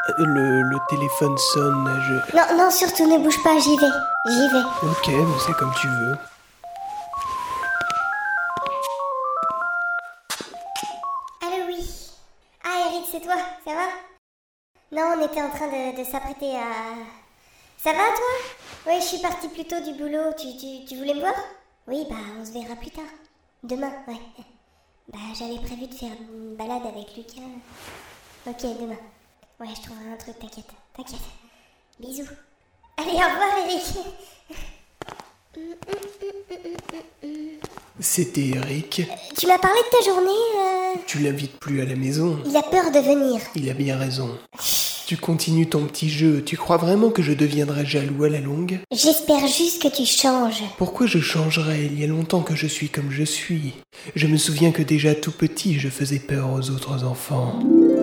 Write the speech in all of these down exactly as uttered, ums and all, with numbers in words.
Le, le téléphone sonne, je... Non, non, surtout ne bouge pas, j'y vais. J'y vais. Ok, mais c'est comme tu veux. Allô, oui. Ah, Eric, c'est toi, ça va? Non, on était en train de, de s'apprêter à... Ça va, toi? Oui, je suis partie plus tôt du boulot. Tu, tu, tu voulais me voir? Oui, bah, on se verra plus tard. Demain, ouais. Bah, j'avais prévu de faire une balade avec Lucas. Ok, demain. Ouais, je trouverai un truc, t'inquiète. T'inquiète. Bisous. Allez, au revoir, Eric. C'était Eric. Euh, tu m'as parlé de ta journée, euh... Tu l'invites plus à la maison. Il a peur de venir. Il a bien raison. Tu continues ton petit jeu. Tu crois vraiment que je deviendrai jaloux à la longue? J'espère juste que tu changes. Pourquoi je changerais? Il y a longtemps que je suis comme je suis. Je me souviens que déjà tout petit, je faisais peur aux autres enfants.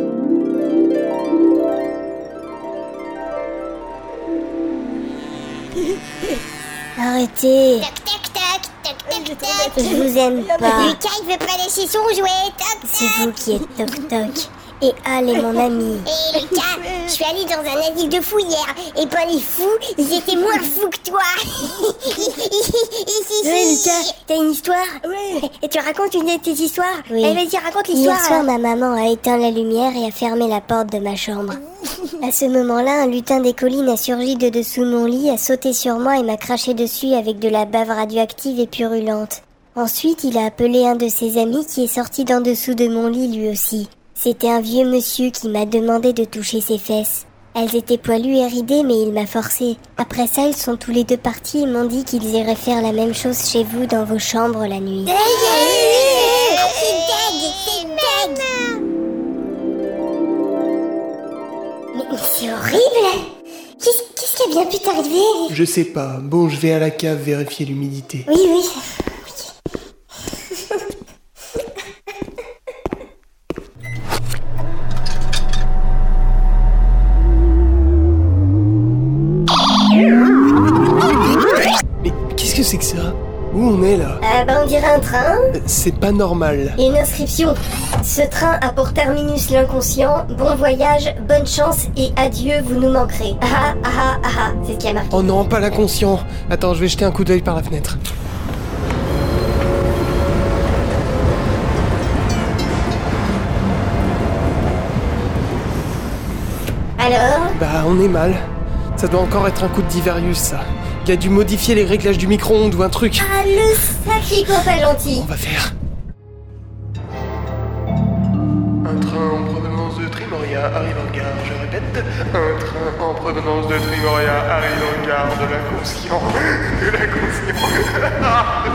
Arrêtez. Toc toc toc toc toc toc. Je vous aime pas. Lucas, il veut pas laisser son jouet. Toc C'est toc. vous qui êtes toc-toc. Et Al est mon ami. Hé Lucas, je suis allée dans un asile de fous hier. Et pas les fous, ils étaient moins fous que toi. Ouais, Lucas, t'as une histoire? Ouais. Et tu racontes une de tes histoires? Oui. Eh, vas-y, raconte l'histoire. Hier soir, alors. ma maman a éteint la lumière et a fermé la porte de ma chambre. À ce moment-là, un lutin des collines a surgi de dessous mon lit, a sauté sur moi et m'a craché dessus avec de la bave radioactive et purulente. Ensuite, il a appelé un de ses amis qui est sorti d'en dessous de mon lit lui aussi. C'était un vieux monsieur qui m'a demandé de toucher ses fesses. Elles étaient poilues et ridées, mais il m'a forcé. Après ça, ils sont tous les deux partis et m'ont dit qu'ils iraient faire la même chose chez vous dans vos chambres la nuit. C'est dingue, c'est dingue. Mais, mais c'est horrible! Qu'est-ce, qu'est-ce qui a bien pu t'arriver? Je sais pas. Bon, je vais à la cave vérifier l'humidité. Oui, oui. Mais qu'est-ce que c'est que ça? Où on est là? Euh, bah on dirait un train. Euh, C'est pas normal. Et une inscription. Ce train a pour terminus l'inconscient. Bon voyage, bonne chance et adieu, vous nous manquerez. Ah ah ah ah ah, c'est ce qui a marqué. Oh non, pas l'inconscient. Attends, je vais jeter un coup d'œil par la fenêtre. Alors? Bah, on est mal. Ça doit encore être un coup de Diverius, ça. Il a dû modifier les réglages du micro-ondes ou un truc. Ah, le sacré copain gentil. On va faire. Un train en provenance de Trimoria arrive en gare, je répète. Un train en provenance de Trimoria arrive en gare de l'inconscient. De l'inconscient.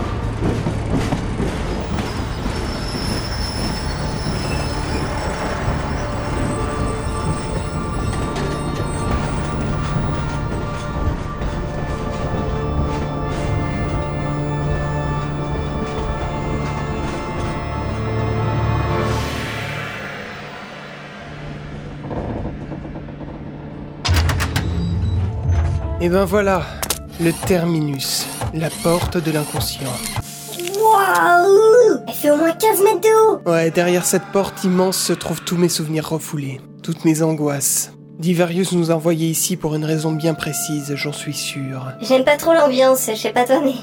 Et ben voilà, le terminus, la porte de l'inconscient. Waouh! Elle fait au moins quinze mètres de haut. Ouais, derrière cette porte immense se trouvent tous mes souvenirs refoulés, toutes mes angoisses. Diverius nous a envoyés ici pour une raison bien précise, j'en suis sûr. J'aime pas trop l'ambiance, je sais pas toi mais...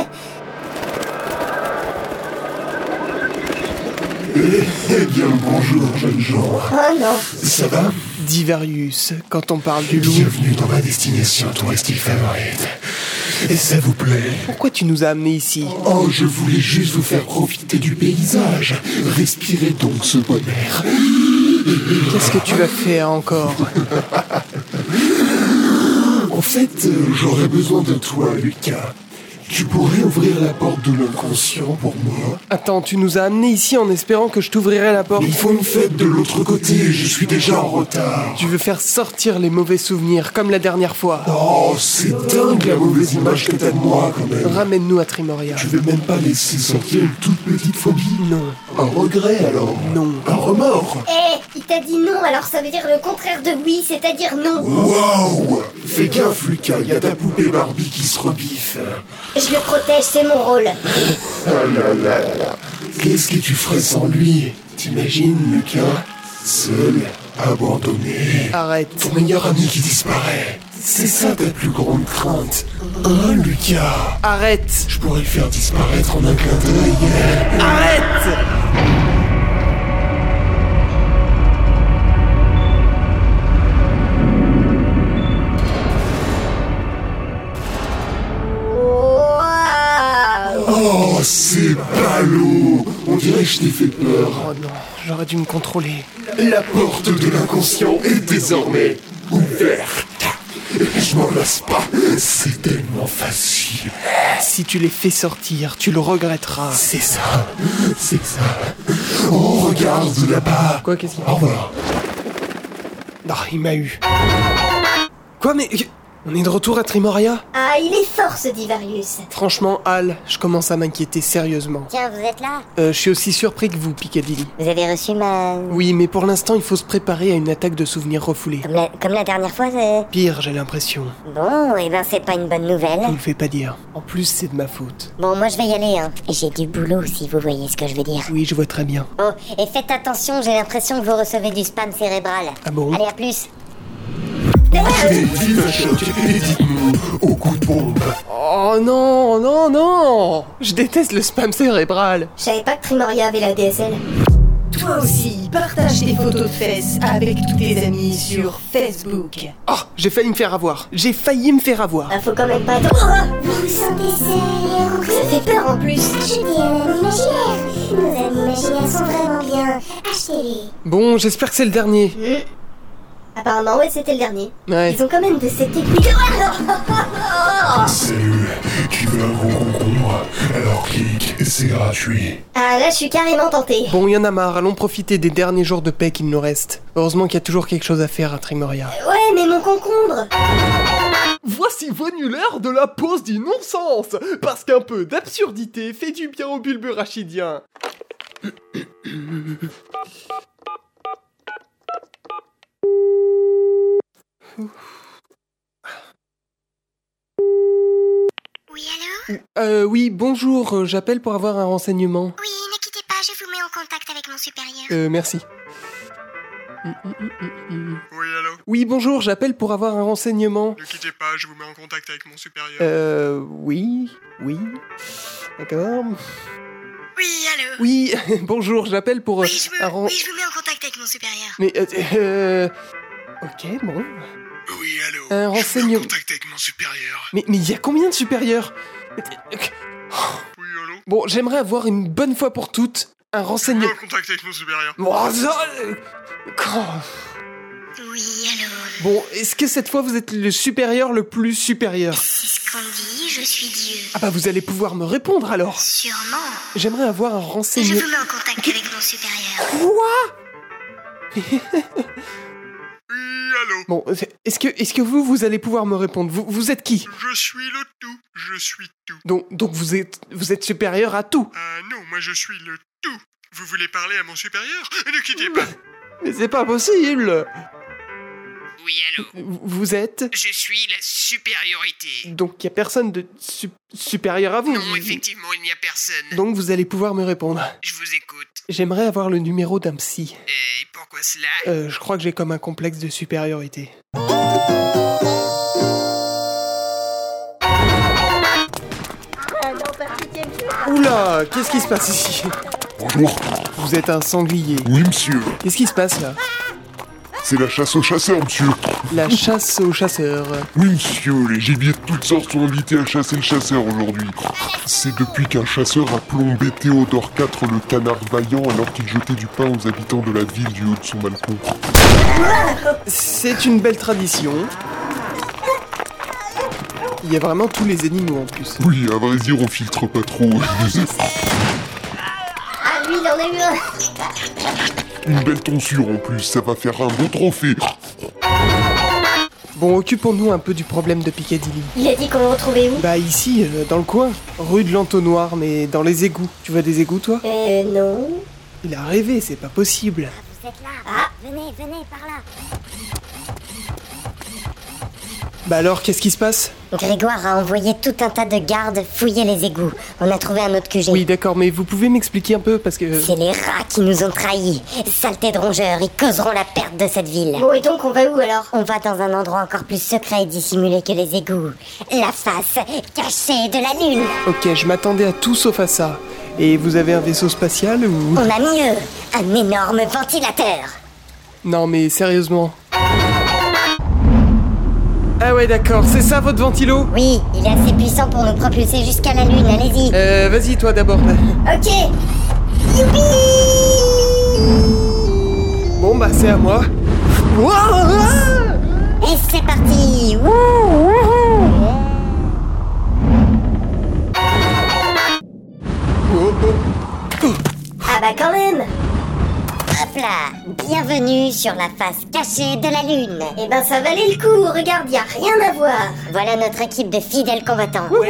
Eh bien, bonjour, jeunes gens. Oh non. Ça va? Diverius, quand on parle du loup... Bienvenue dans ma destination touristique favorite. Et ça vous plaît? Pourquoi tu nous as amenés ici? Oh, je voulais juste vous faire profiter du paysage. Respirez donc ce bon air. Qu'est-ce que tu vas faire encore? En fait, euh, j'aurais besoin de toi, Lucas. Tu pourrais ouvrir la porte de l'inconscient pour moi? Attends, tu nous as amenés ici en espérant que je t'ouvrirais la porte? Il faut une fête de l'autre côté, je suis déjà en retard. Tu veux faire sortir les mauvais souvenirs, comme la dernière fois. Oh, c'est dingue la mauvaise image que t'as de moi, quand même. Ramène-nous à Trimoria. Tu veux même pas laisser sortir une toute petite phobie? Non. Un regret, alors? Non. Un remords? Eh, il t'a dit non, alors ça veut dire le contraire de oui, c'est-à-dire non. Waouh! Fais gaffe, Lucas, y a ta poupée Barbie qui se rebiffe. Je le protège, c'est mon rôle. Ah là là là là. Qu'est-ce que tu ferais sans lui? T'imagines, Lucas? Seul, Abandonné. Arrête. Ton meilleur ami qui disparaît. C'est ça ta plus grande crainte. Hein, Lucas? Arrête. Je pourrais le faire disparaître en un clin d'œil. Arrête. Oh, c'est ballot. On dirait que je t'ai fait peur. Oh non, j'aurais dû me contrôler. La porte de l'inconscient est désormais ouverte. Et je m'en lasse pas. C'est tellement facile. Si tu les fais sortir, tu le regretteras. C'est ça. C'est ça. Oh, regarde là-bas. Quoi, qu'est-ce qu'il y Au a? revoir. Ah, il m'a eu. Quoi, mais... On est de retour à Trimoria? Ah, il est fort ce Divarius. Franchement, Al, je commence à m'inquiéter sérieusement. Tiens, vous êtes là? Euh, je suis aussi surpris que vous, Piccadilly. Vous avez reçu ma... Oui, mais pour l'instant, il faut se préparer à une attaque de souvenirs refoulés. Comme la, comme la dernière fois, c'est... Pire, j'ai l'impression. Bon, eh ben c'est pas une bonne nouvelle. Il me fait pas dire. En plus, c'est de ma faute. Bon, moi je vais y aller, hein. J'ai du boulot, si vous voyez ce que je veux dire. Oui, je vois très bien. Oh, et faites attention, j'ai l'impression que vous recevez du spam cérébral. Ah bon? Allez, à plus. Et vive choc et dites-nous au coup de bombe. Oh non, non, non! Je déteste le spam cérébral. Je savais pas que Trimoria avait la D S L. Toi aussi, partage tes photos de fesses avec tous tes amis sur Facebook. Oh, j'ai failli me faire avoir. J'ai failli me faire avoir. Ah, faut quand même pas... Oh, Vous vous sentez seul? ça fait peur en plus. Je dis un ami imaginaire. Nos amis imaginaires sont vraiment bien. Achetez-les. Bon, j'espère que c'est le dernier. Apparemment, ouais, c'était le dernier. Ouais. Ils ont quand même de cette technique. Salut, tu veux un gros concombre? Alors clique, c'est gratuit. Ah, là, je suis carrément tentée. Bon, y en a marre, allons profiter des derniers jours de paix qu'il nous reste. Heureusement qu'il y a toujours quelque chose à faire à Trimoria. Ouais, mais mon concombre. Voici venu l'heure de la pause du non-sens, parce qu'un peu d'absurdité fait du bien au bulbe rachidien. Oui, allô? Euh, oui, bonjour, euh, j'appelle pour avoir un renseignement. Oui, ne quittez pas, je vous mets en contact avec mon supérieur. Euh, merci. Oui, allô? Oui, bonjour, j'appelle pour avoir un renseignement. Ne quittez pas, je vous mets en contact avec mon supérieur. Euh, oui, oui, d'accord. Oui, allô? Oui, bonjour, j'appelle pour euh, Oui, je, un me... ren- oui, je vous mets en contact avec mon supérieur. Mais, euh, euh... Ok, bon. Oui, allô? Un Je vous mets renseignement. en contact avec mon supérieur. Mais mais il y a combien de supérieurs? Oui, allô? Bon, j'aimerais avoir une bonne fois pour toutes un Je vous mets renseignement. en contact avec mon supérieur. Bon, ça, euh, quand- Oui, allô? Bon, est-ce que cette fois vous êtes le supérieur le plus supérieur? C'est ce qu'on dit, je suis Dieu. Ah bah vous allez pouvoir me répondre alors. Sûrement. J'aimerais avoir un Je renseignement. vous mets en contact avec mon supérieur. Quoi? Oui, allô? Bon, est-ce que est-ce que vous vous allez pouvoir me répondre? Vous vous êtes qui? Je suis le tout. Je suis tout. Donc donc vous êtes vous êtes supérieur à tout. Ah non, moi je suis le tout. Vous voulez parler à mon supérieur? Ne quittez pas. Mais c'est pas possible. Oui, allô? Vous- Vous êtes Je suis la supériorité. donc il y a personne de su- supérieur à vous. Non, effectivement, il n'y a personne. Donc vous allez pouvoir me répondre. Je vous écoute. J'aimerais avoir le numéro d'un psy. Et pourquoi cela? Euh, je crois que j'ai comme un complexe de supériorité. Oula, qu'est-ce qui se passe ici? Bonjour. Vous êtes un sanglier. Oui, monsieur. Qu'est-ce qui se passe là? C'est la chasse aux chasseurs, monsieur. La chasse aux chasseurs. Oui, monsieur, les gibiers de toutes sortes sont invités à chasser le chasseur aujourd'hui. C'est depuis qu'un chasseur a plombé Théodore quatre, le canard vaillant, alors qu'il jetait du pain aux habitants de la ville du haut de son balcon. C'est une belle tradition. Il y a vraiment tous les animaux en plus. Oui, à vrai dire, on filtre pas trop. Ah, lui, il en a eu un. Une belle tonsure en plus, ça va faire un beau trophée. Bon, occupons-nous un peu du problème de Piccadilly. Il a dit qu'on le retrouvait où? Bah ici, euh, dans le coin, rue de l'Entonnoir, mais dans les égouts. Tu vois des égouts, toi? Euh, non. Il a rêvé, c'est pas possible. Vous êtes là. Ah. Venez, venez, par là. Bah alors, qu'est-ce qui se passe? Grégoire a envoyé tout un tas de gardes fouiller les égouts. On a trouvé un autre Q G. Oui, d'accord, mais vous pouvez m'expliquer un peu, parce que... C'est les rats qui nous ont trahis. Saleté de rongeurs, ils causeront la perte de cette ville. Bon, et donc on va où alors? On va dans un endroit encore plus secret et dissimulé que les égouts. La face cachée de la lune. Ok, je m'attendais à tout sauf à ça. Et vous avez un vaisseau spatial ou... On a mieux, un énorme ventilateur. Non mais sérieusement. Ah ouais d'accord, c'est ça votre ventilo? Oui, il est assez puissant pour nous propulser jusqu'à la lune, allez-y. Euh, vas-y toi d'abord. Ok. Youpi! Bon bah c'est à moi. Wouah! Et c'est parti. Wouh, wouhou. Oh, oh. Ah bah quand même. Hop là, bienvenue sur la face cachée de la lune. Eh ben ça valait le coup, regarde, y a rien à voir. Voilà notre équipe de fidèles combattants. Bon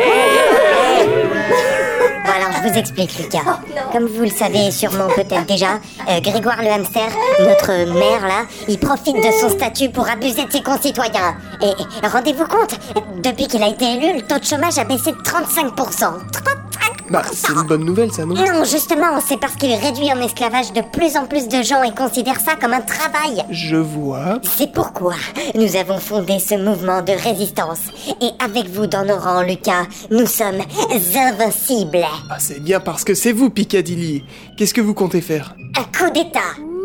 alors je vous explique Lucas. Oh, Comme vous le savez sûrement peut-être déjà, euh, Grégoire le hamster, notre maire là, il profite de son statut pour abuser de ses concitoyens. Et, et rendez-vous compte, depuis qu'il a été élu, le taux de chômage a baissé de trente-cinq pour cent. Bah c'est une bonne nouvelle ça non? Non, justement, c'est parce qu'il réduit en esclavage de plus en plus de gens et considère ça comme un travail. Je vois. C'est pourquoi nous avons fondé ce mouvement de résistance. Et avec vous dans nos rangs, Lucas, nous sommes invincibles. Ah c'est bien parce que c'est vous Piccadilly. Qu'est-ce que vous comptez faire? Un coup d'état.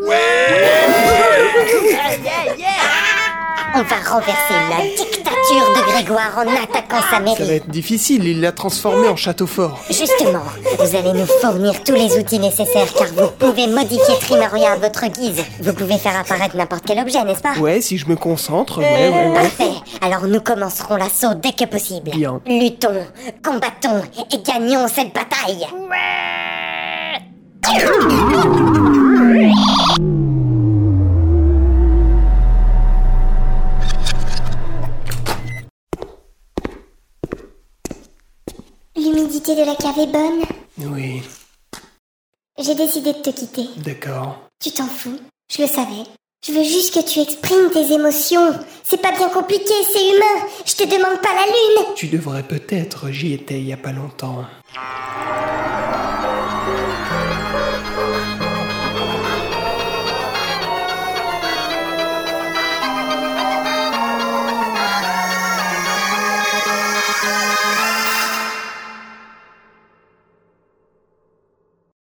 On va renverser la dictature de Grégoire en attaquant sa Ça va mairie. être difficile, il l'a transformé en château fort. Justement, vous allez nous fournir tous les outils nécessaires car vous pouvez modifier Trimoria à votre guise. Vous pouvez faire apparaître n'importe quel objet, n'est-ce pas? Ouais, si je me concentre, ouais, ouais, ouais. Parfait. Alors nous commencerons l'assaut dès que possible. Bien. Luttons, combattons et gagnons cette bataille. L'humidité de la cave est bonne. Oui, J'ai décidé de te quitter. d'accord. Tu t'en fous, je le savais. Je veux juste que tu exprimes tes émotions. C'est pas bien compliqué, c'est humain. Je te demande pas la lune. Tu devrais peut-être, j'y étais il y a pas longtemps.